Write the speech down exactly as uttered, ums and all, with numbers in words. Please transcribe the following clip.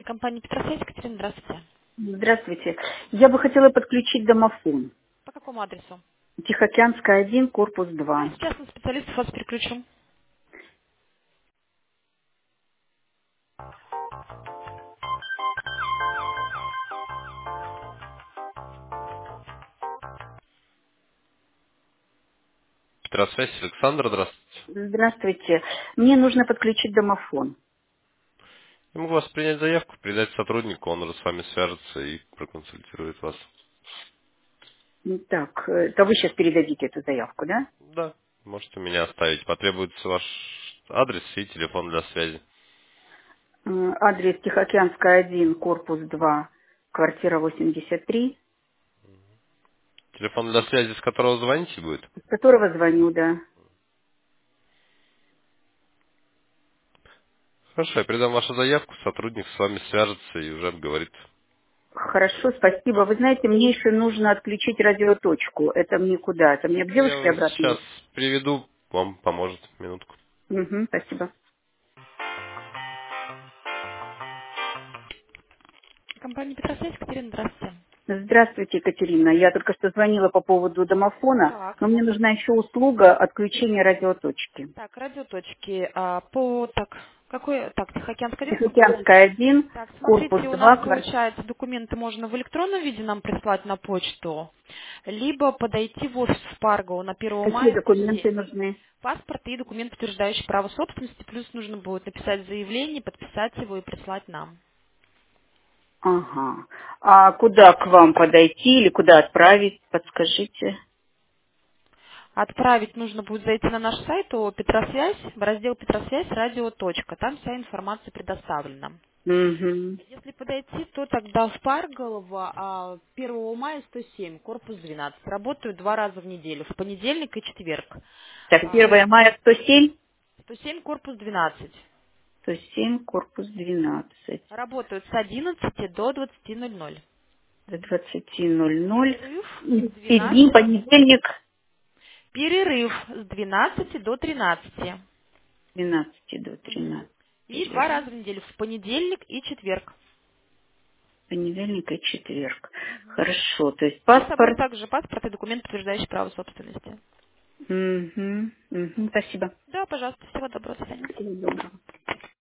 Компания Петросвязь, Екатерина, здравствуйте. Здравствуйте. Я бы хотела подключить домофон. По какому адресу? Тихоокеанская, один, корпус Да, два. сейчас на специалистов вас переключу. Петросвязь, Александр, здравствуйте. Здравствуйте. Мне нужно подключить домофон. Я могу вас принять заявку, передать сотруднику, он уже с вами свяжется и проконсультирует вас. М, Так, э, то вы сейчас передадите эту заявку, да? Да, можете меня оставить. Потребуется ваш адрес и телефон для связи. М, Адрес Тихоокеанская, один, корпус два, квартира восемьдесят три, Телефон для связи, с которого звоните, будет? с которого звоню, да. Хорошо, я передам вашу заявку, сотрудник с вами свяжется и уже обговорит. Хорошо, спасибо. Вы знаете, мне еще нужно отключить радиоточку. Это мне куда? Это мне к Я девушке вас обратно? сейчас приведу, вам поможет минутку. Угу, спасибо. Компания Петросвязь, Екатерина, здравствуйте. Здравствуйте, Екатерина. Я только что звонила по поводу домофона, Так, но мне нужна еще услуга отключения радиоточки. так, радиоточки. А, по, так, какой, так, Тихоокеанский один? Тихоокеанская, один, Так, корпус смотрите, у нас два, квартира. получается документы можно в электронном виде нам прислать на почту, либо подойти в офис в Парго на первого Какие мая сто документы семь. нужны? Паспорт и документ, подтверждающий право собственности, плюс нужно будет написать заявление, подписать его и прислать нам. Ага. А куда к вам подойти или куда отправить, подскажите? Отправить нужно будет зайти на наш сайт о Петросвязь, в раздел Петросвязь радио. Точка. Там вся информация предоставлена. Угу. Если подойти, то тогда в Парголово а, первого мая сто семь, корпус двенадцать. Работают два раза в неделю, в понедельник и четверг. Так, А, первое мая сто семь, сто семь, корпус двенадцать. сто семь, корпус двенадцать. Работают с одиннадцати до двадцати ноль ноль. До двадцати ноль ноль. Перерыв И с все дни, двенадцати. понедельник, Перерыв с двенадцати до тринадцати. с двенадцати до Мгм. тринадцати. И два Перерыв. раза в неделю, в понедельник и четверг. Понедельник и четверг. Хорошо, то есть И с собой паспорт. также паспорт и документ, подтверждающий право собственности. Угу, угу, спасибо. Да, пожалуйста, всего доброго, до свидания. Всего доброго.